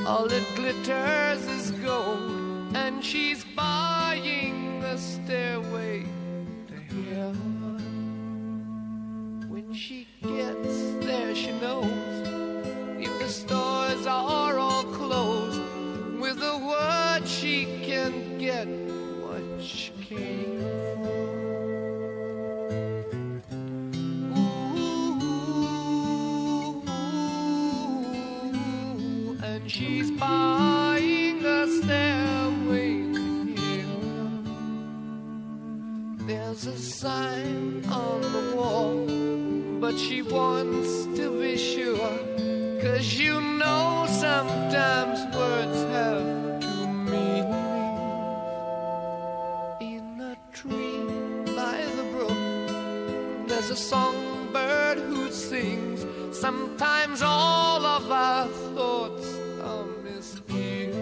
All that glitters is gold, and she's buying the stairway to heaven. When she gets there, she knows if the stores are all closed, with a word she can get what she came for. Ooh, and she's buying a stairway to heaven. There's a sign on the wall, but she wants to be sure, 'cause you know sometimes words have two meanings. In a tree by the brook, there's a songbird who sings. Sometimes all of our thoughts are misgiven.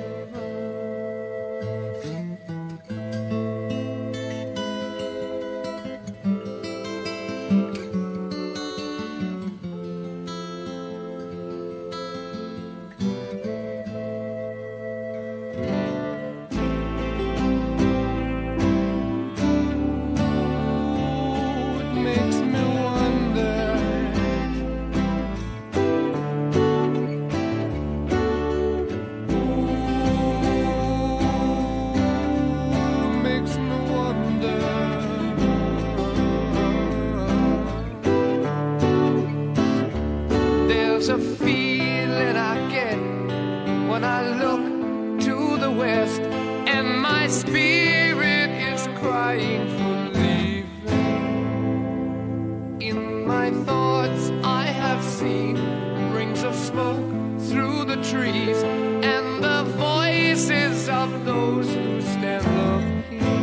There's a feeling I get when I look to the west, and my spirit is crying for leaving. In my thoughts I have seen rings of smoke through the trees, and the voices of those who stand up here.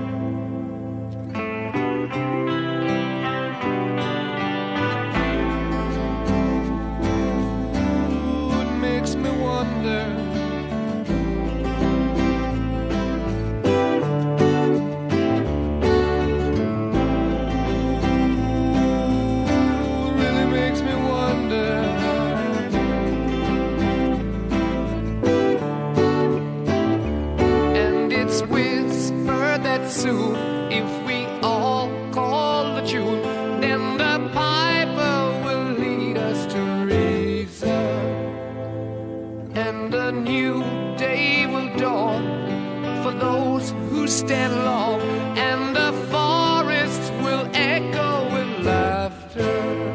Soon, if we all call the tune, then the piper will lead us to reason, and a new day will dawn for those who stand long, and the forests will echo with laughter.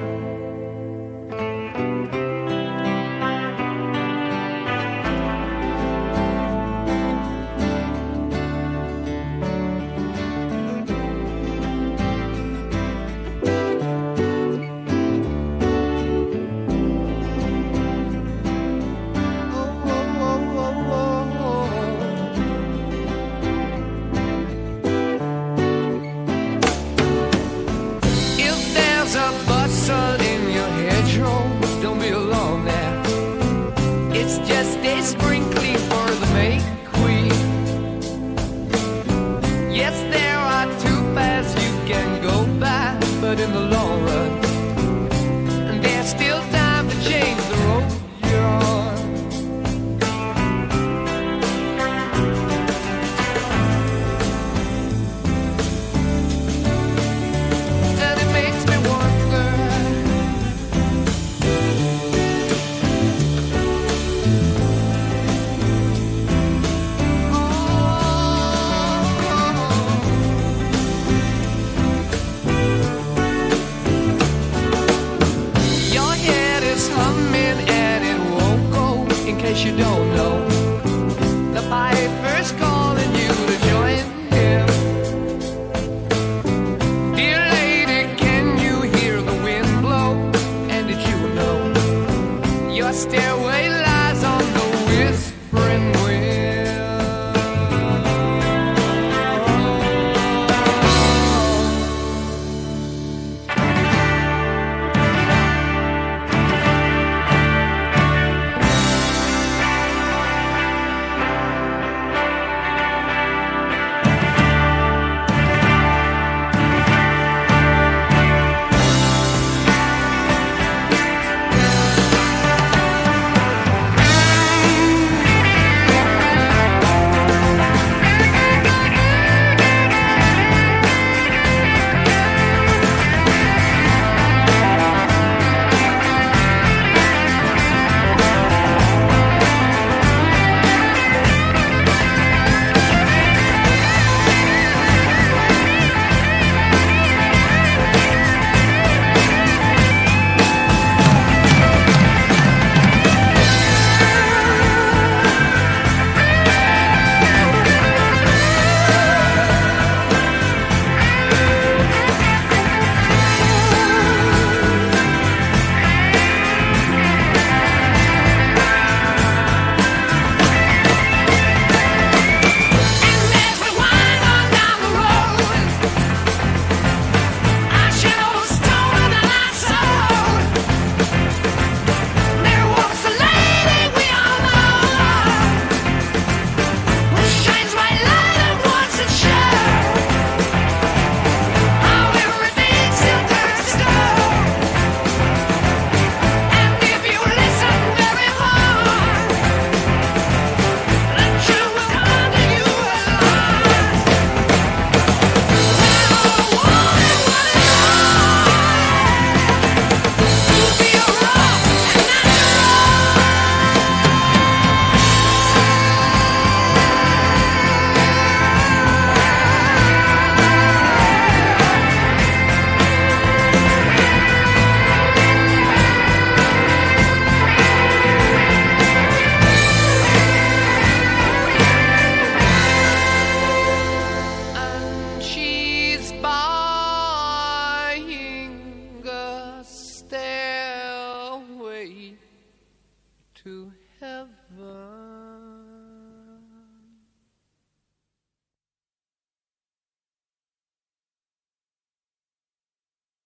It's just a sprinkling for the May Queen. Yes, there are two paths you can go by, but in the long run, there's still time to change the road you're on. And it makes me wonder, humming and it won't go. In case you don't know, the piper's call.